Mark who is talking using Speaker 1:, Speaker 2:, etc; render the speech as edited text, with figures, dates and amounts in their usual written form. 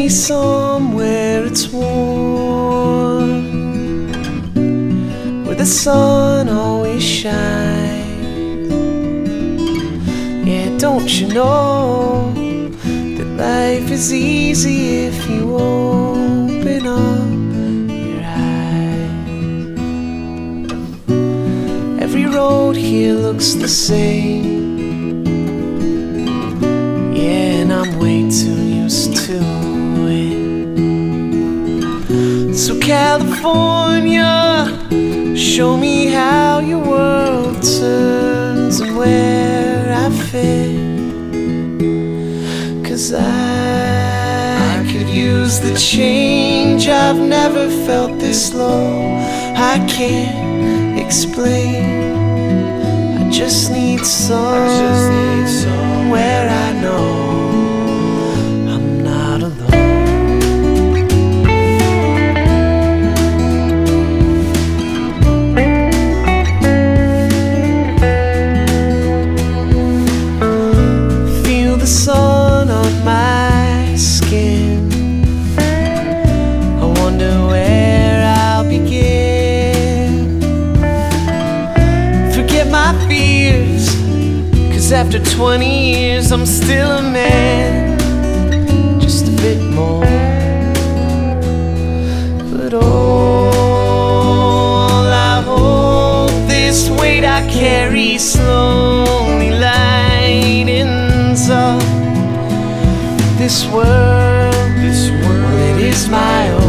Speaker 1: me somewhere it's warm, where the sun always shines. Yeah, don't you know that life is easy if you open up your eyes. Every road here looks the same, and I'm way too used to it. So California, show me how your world turns and where I fit. 'Cause I could use the change. I've never felt this low. I can't explain. I just need somewhere I know I'm not alone. Feel the sun on my skin. I wonder where I'll begin. Forget my fears, 'cause after 20 years I'm still a man, just a bit more. But all I hope this weight I carry slowly lightens up. This world, it is my own.